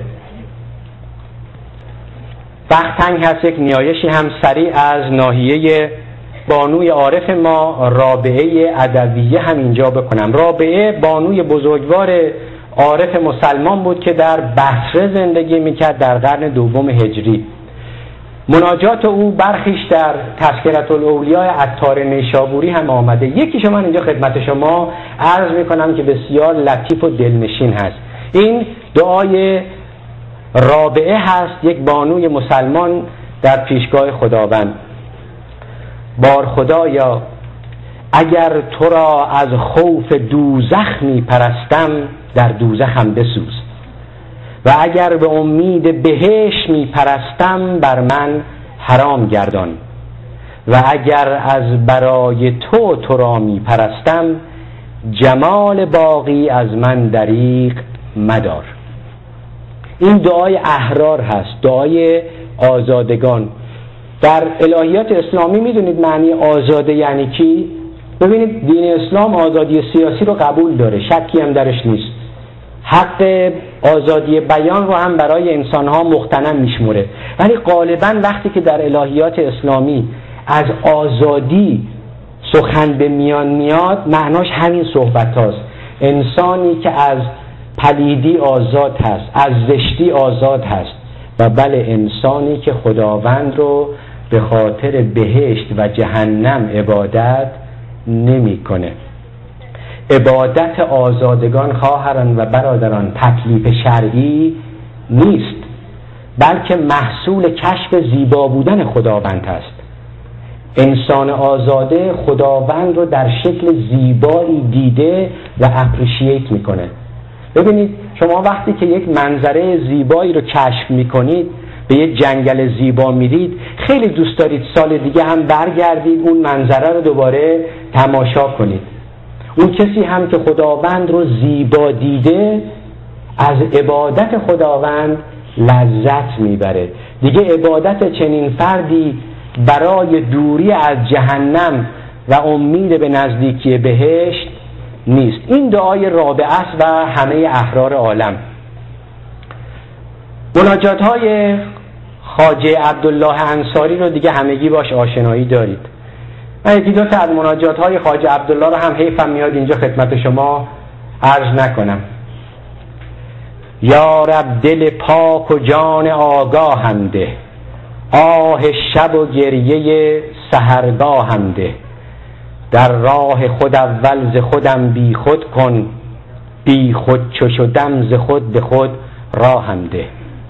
وقت تنگ هست یک نیایشی هم سریع از ناحیه بانوی عارف ما رابعه ادویه هم اینجا بکنم. رابعه بانوی بزرگوار عارف مسلمان بود که در بصره زندگی میکرد در قرن دوم هجری. مناجات او برخیش در تذکرة الاولیاء عطار نیشابوری هم آمده. یکیشو من اینجا خدمت شما عرض میکنم که بسیار لطیف و دلنشین هست. این دعای رابعه هست، یک بانوی مسلمان در پیشگاه خداوند. بار خدایا اگر تو را از خوف دوزخ می پرستم در دوزخم بسوز و اگر به امید بهشت می پرستم بر من حرام گردان و اگر از برای تو تو را می پرستم جمال باقی از من دریغ مدار. این دعای احرار هست، دعای آزادگان. در الهیات اسلامی میدونید معنی آزاده یعنی کی؟ ببینید دین اسلام آزادی سیاسی رو قبول داره، شکی هم درش نیست. حق آزادی بیان رو هم برای انسانها مغتنم میشموره، ولی غالبا وقتی که در الهیات اسلامی از آزادی سخن به میان میاد معناش همین صحبت هاست. انسانی که از پلیدی آزاد هست، از زشتی آزاد هست، و بله انسانی که خداوند رو به خاطر بهشت و جهنم عبادت نمی کنه. عبادت آزادگان خواهران و برادران تکلیف شرعی نیست، بلکه محصول کشف زیبا بودن خداوند است. انسان آزاده خداوند رو در شکل زیبایی دیده و اپریشییت میکنه. ببینید شما وقتی که یک منظره زیبایی رو کشف میکنید، به یک جنگل زیبا میرید، خیلی دوست دارید سال دیگه هم برگردید اون منظره رو دوباره تماشا کنید. اون کسی هم که خداوند رو زیبا دیده از عبادت خداوند لذت میبره. دیگه عبادت چنین فردی برای دوری از جهنم و امید به نزدیکی بهشت نیست. این دعای رابعه است و همه احرار عالم. مناجات های خواجه عبدالله انصاری رو دیگه همگی باش آشنایی دارید. من یکی دو تا از مناجات های خواجه عبدالله رو هم حیفم میاد اینجا خدمت شما عرض نکنم. یا رب دل پاک و جان آگاهم ده، آه شب و گریه سحرگاهم ده. در راه خود اول ز خودم بی خود کن، بی خود چو شدم ز خود به خود راهم ده.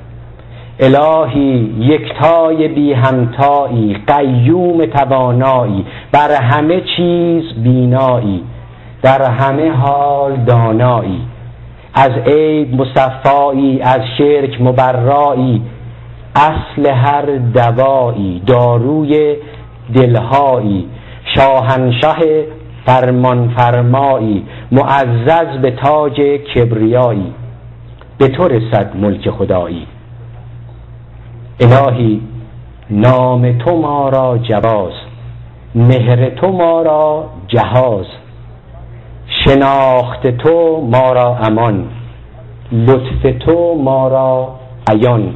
الهی یکتای بی همتایی، قیوم توانایی، بر همه چیز بینایی، در همه حال دانایی. از عیب مصفایی، از شرک مبرایی، اصل هر دوایی، داروی دلهایی. شاهنشه فرمان فرمایی، معزز به تاج کبریایی. به تو رسد ملک خدایی. الهی نام تو ما را جواز، مهر تو ما را جهاز. شناخت تو ما را امان، لطف تو ما را عیان.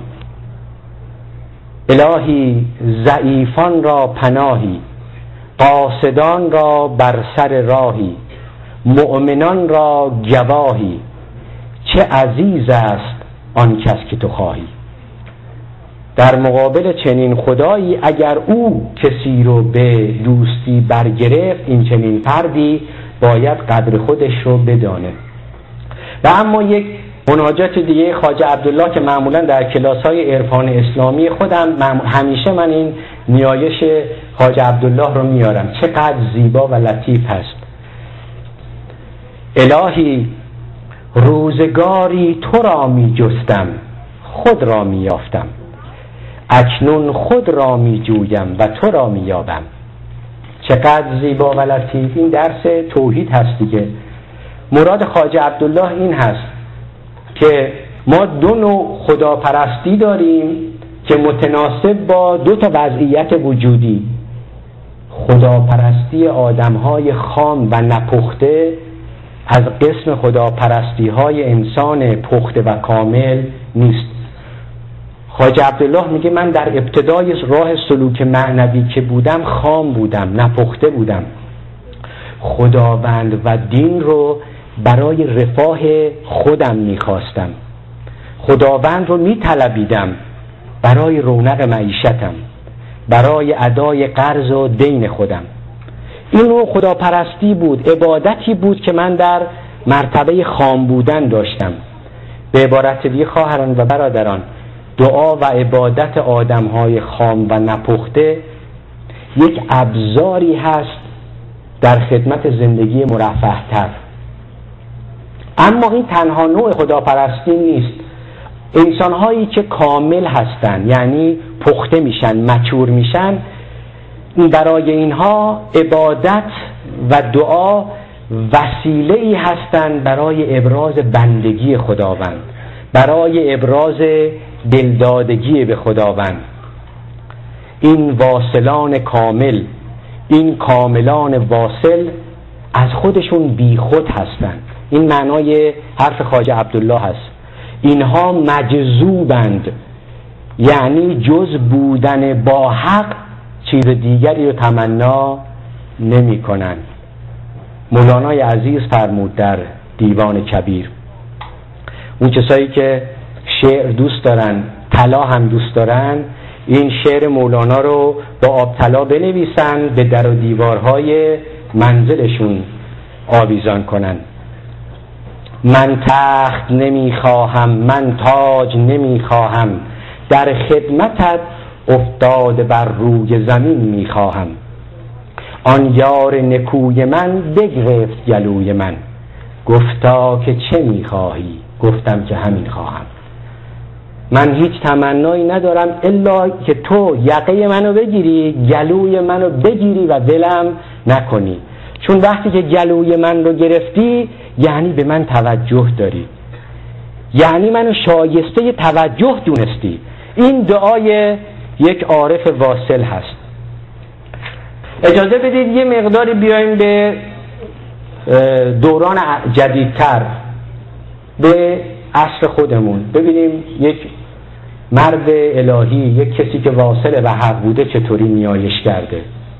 الهی ضعیفان را پناهی، قاصدان را بر سر راهی. مؤمنان را گواهی، چه عزیز است آن کس که تو خواهی. در مقابل چنین خدایی اگر او کسی رو به دوستی برگرفت، این چنین فردی باید قدر خودش رو بدانه. و اما یک مناجات دیگه خواجه عبدالله که معمولا در کلاس‌های عرفان اسلامی خودم همیشه من این نیایش خواجه عبدالله رو میارم، چقدر زیبا و لطیف هست. الهی روزگاری تو را می جستم، خود را می یافتم. اکنون خود را می جویم و تو را می یابم. چقدر زیبا و لطیف. این درس توحید هست دیگه. مراد خواجه عبدالله این هست که ما دو نوع خداپرستی داریم که متناسب با دو تا وضعیت وجودی. خداپرستی آدم‌های خام و نپخته از قسم خداپرستی‌های انسان پخته و کامل نیست. خواجه عبدالله میگه من در ابتدای راه سلوک معنوی که بودم خام بودم، نپخته بودم. خداوند و دین رو برای رفاه خودم میخواستم، خداوند رو میطلبیدم برای رونق معیشتم، برای ادای قرض و دین خودم. این رو خداپرستی بود، عبادتی بود که من در مرتبه خام بودن داشتم. به عبارت دیگه خواهران و برادران، دعا و عبادت آدم‌های خام و نپخته یک ابزاری هست در خدمت زندگی مرفه‌تر. اما این تنها نوع خداپرستی نیست. انسان‌هایی که کامل هستند، یعنی پخته میشن، مچور میشن، برای اینها عبادت و دعا وسیله‌ای هستند برای ابراز بندگی خداوند، برای ابراز دلدادگی به خداوند. این واصلان کامل، این کاملان واصل از خودشون بی خود هستند. این معنای حرف خواجه عبدالله هست. اینها مجذوبند، یعنی جز بودن با حق چیز دیگری رو تمنا نمی کنند. مولانای عزیز فرمود در دیوان کبیر، اون کسایی که شعر دوست دارن، طلا هم دوست دارن، این شعر مولانا رو با آب طلا بنویسن، به در و دیوارهای منزلشون آویزان کنن. من تخت نمیخواهم، من تاج نمیخواهم، در خدمتت افتاده بر روی زمین میخواهم. آن یار نکوی من بگرفت گلوی من، گفتا که چه میخواهی؟ گفتم که همین خواهم. من هیچ تمنایی ندارم الا که تو یقه منو بگیری، گلوی منو بگیری و دلم نکنی. چون وقتی که گلوی من رو گرفتی یعنی به من توجه داری، یعنی منو شایسته توجه دونستی. این دعای یک عارف واصل هست. اجازه بدید یه مقداری بیایم به دوران جدیدتر، به عصر خودمون، ببینیم یک مرد الهی، یک کسی که واصل به حق بوده چطوری نیایش کرده.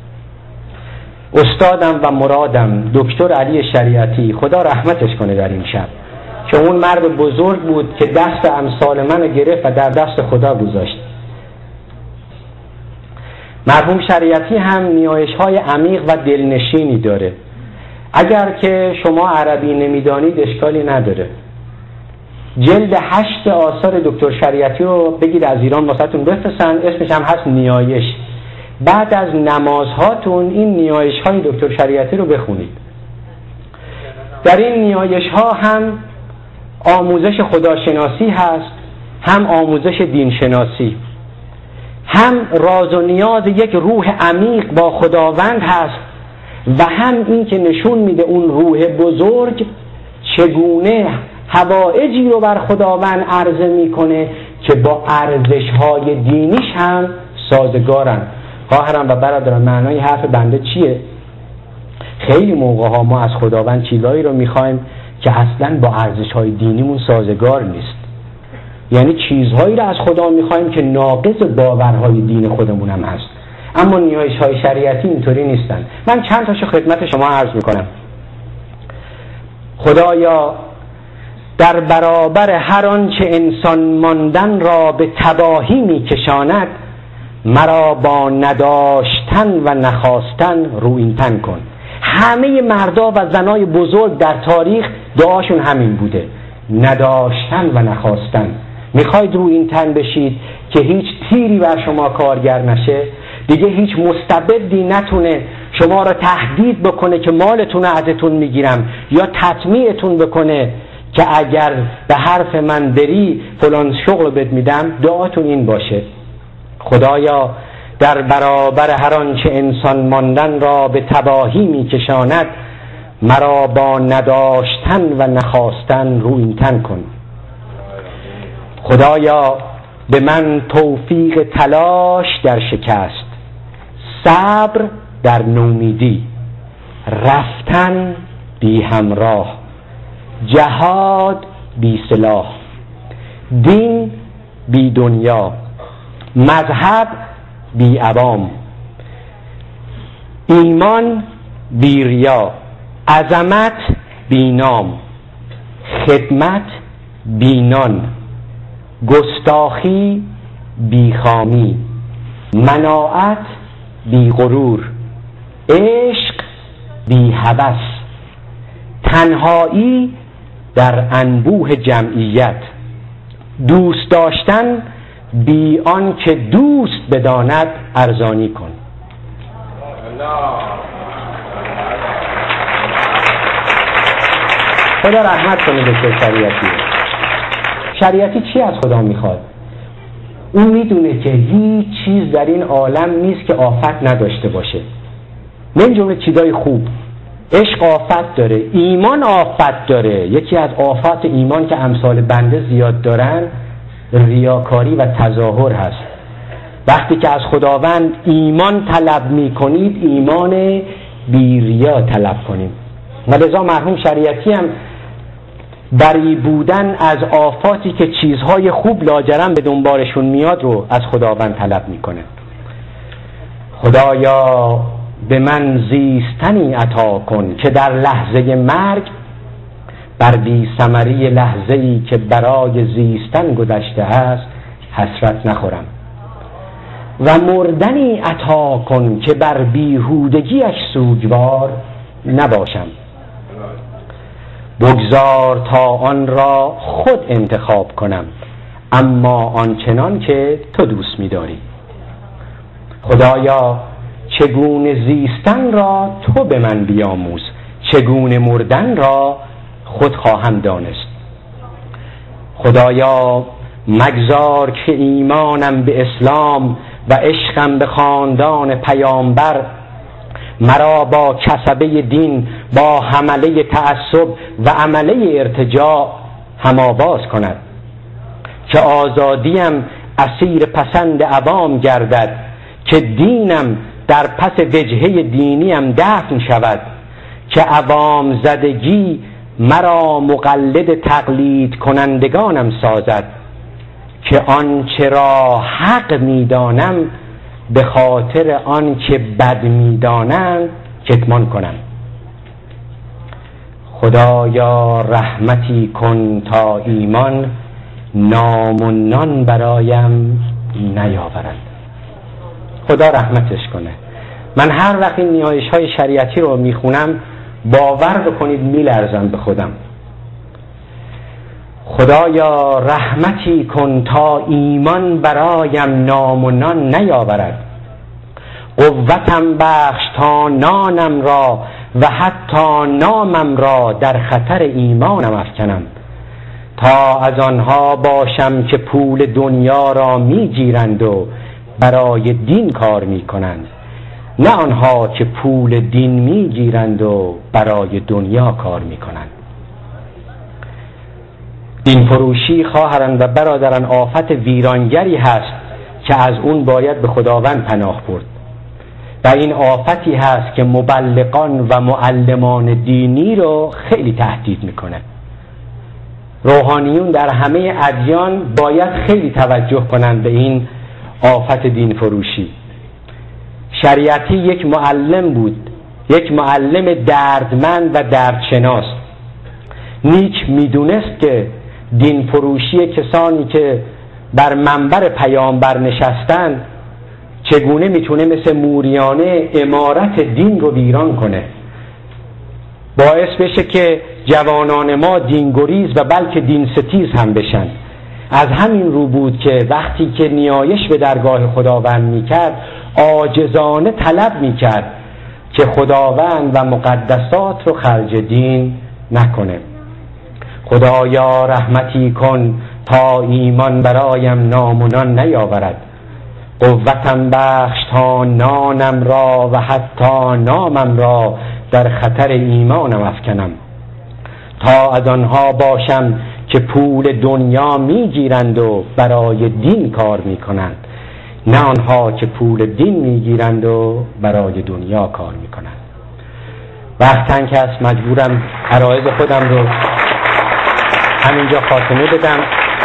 استادم و مرادم دکتر علی شریعتی، خدا رحمتش کنه در این شب، که اون مرد بزرگ بود که دست امثال منو گرفت و در دست خدا گذاشت. مرحوم شریعتی هم نیایش‌های عمیق و دلنشینی داره. اگر که شما عربی نمیدانید اشکالی نداره، جلد هشت آثار دکتر شریعتی رو بگید از ایران واسهتون بفرستن، اسمش هم هست نیایش. بعد از نمازهاتون این نیایش‌های دکتر شریعتی رو بخونید. در این نیایش‌ها هم آموزش خداشناسی هست، هم آموزش دینشناسی، هم راز و نیاز یک روح عمیق با خداوند هست و هم این که نشون میده اون روح بزرگ چگونه حوائجی رو بر خداوند عرضه میکنه که با ارزش‌های دینیش هم سازگارن. خواهرم و برادران، معنای حرف بنده چیه؟ خیلی موقع‌ها ما از خداوند چیزایی رو میخوایم که اصلاً با ارزش‌های دینیمون سازگار نیست. یعنی چیزهایی رو از خدا میخوایم که ناقض باورهای دین خودمون هم هست. اما نیایش‌های شریعتی اینطوری نیستن. من چند تاشو خدمت شما عرض میکنم. خدایا در برابر هر آنچه انسان ماندن را به تباهی میکشاند، مرا با نداشتن و نخواستن رویینتن کن. همه مردا و زنای بزرگ در تاریخ دعاشون همین بوده، نداشتن و نخواستن. میخواید رویینتن بشید که هیچ تیری بر شما کارگر نشه، دیگه هیچ مستبدی نتونه شما را تهدید بکنه که مالتون ازتون میگیرم، یا تطمیعتون بکنه که اگر به حرف من بری فلان شغل بهت میدم. دعاتون این باشه: خدایا در برابر هر آنچه انسان ماندن را به تباهی میکشاند، مرا با نداشتن و نخواستن رویینتن کن. خدایا به من توفیق تلاش در شکست، صبر در نومیدی، رفتن بی همراه، جهاد بی سلاح، دین بی دنیا، مذهب بی عوام، ایمان بی ریا، عظمت بی نام، خدمت بی نان، گستاخی بی خامی، مناعت بی غرور، عشق بی هوس، تنهایی در انبوه جمعیت، دوست داشتن بی آن که دوست بداند ارزانی کن. خدا رحمت کنه دکتر شریعتی. شریعتی چی از خدا میخواد؟ اون میدونه که هیچ چیز در این عالم نیست که آفت نداشته باشه. من جمله چیزای خوب. عشق آفت داره، ایمان آفت داره. یکی از آفات ایمان که امثال بنده زیاد دارن ریاکاری و تظاهر هست. وقتی که از خداوند ایمان طلب میکنید ایمان بی ریا طلب کنید. و لذا مرحوم شریعتی هم بری بودن از آفاتی که چیزهای خوب لاجرم به دنبالشون میاد رو از خداوند طلب میکنه. خدایا به من زیستنی عطا کن که در لحظه مرگ بر بی ثمری لحظه‌ای که برای زیستن گذشته است حسرت نخورم و مردنی عطا کن که بر بیهودگیش سوگوار نباشم. بگذار تا آن را خود انتخاب کنم اما آنچنان که تو دوست می‌داری. خدایا چگونه زیستن را تو به من بیاموز، چگونه مردن را خود خواهم دانست. خدایا مگذار که ایمانم به اسلام و عشقم به خاندان پیامبر مرا با کسبه دین، با حمله تعصب و عمله ارتجاع هماواز کند، که آزادیم اسیر پسند عوام گردد، که دینم در پس وجهه دینیم دفن شود، که عوام زدگی مرا مقلد تقلید کنندگانم سازد، که آن چرا حق میدانم به خاطر آن که بد میدانم کتمان کنم. خدایا رحمتی کن تا ایمان نام و نان برایم نیاورد. خدا رحمتش کنه. من هر وقت این نیایش های شریعتی رو میخونم باور بکنید میلرزم به خودم. خدایا رحمتی کن تا ایمان برایم نام و نان نیاورد، قوتم بخش تا نانم را و حتی نامم را در خطر ایمانم افکنم، تا از آنها باشم که پول دنیا را میگیرند و برای دین کار میکنند، نه آنها که پول دین میگیرند و برای دنیا کار میکنند. دین فروشی خواهران و برادران آفت ویرانگری هست که از اون باید به خداوند پناه برد و این آفتی هست که مبلغان و معلمان دینی رو خیلی تهدید میکنه. روحانیون در همه ادیان باید خیلی توجه کنند به این آفت دین فروشی. شریعتی یک معلم بود، یک معلم دردمند و دردشناس. نیک میدونست که دین فروشی کسانی که بر منبر پیامبر نشستن چگونه میتونه مثل موریانه امارت دین رو ویران کنه، باعث بشه که جوانان ما دینگریز و بلکه دین ستیز هم بشن. از همین رو بود که وقتی که نیایش به درگاه خداوند میکرد عاجزانه طلب میکرد که خداوند و مقدسات رو خرج دین نکنه. خدایا رحمتی کن تا ایمان برایم نام و نان نیاورد، قوتم بخش تا نانم را و حتی نامم را در خطر ایمانم افکنم، تا از آنها باشم که پول دنیا میگیرند و برای دین کار میکنند، نه آنها که پول دین میگیرند و برای دنیا کار میکنند. وقت تنگ است، مجبورم عرایض خودم رو همینجا خاتمه بدم.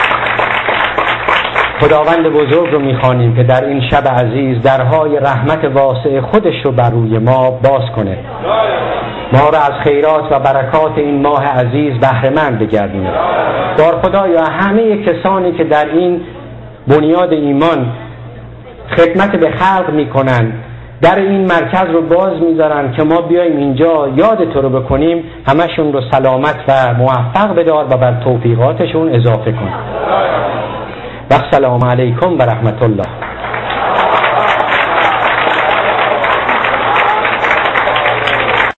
خداوند بزرگ رو میخوانیم که در این شب عزیز درهای رحمت واسع خودش رو بر روی ما باز کنه، ما را از خیرات و برکات این ماه عزیز بهره مند بگردونه. بار خدایا همه کسانی که در این بنیاد ایمان خدمت به خلق میکنن در این مرکز رو باز میذارن که ما بیایم اینجا یاد تو رو بکنیم، همشون رو سلامت و موفق بدار و بر توفیقاتشون اضافه کن. و السلام علیکم و رحمت الله.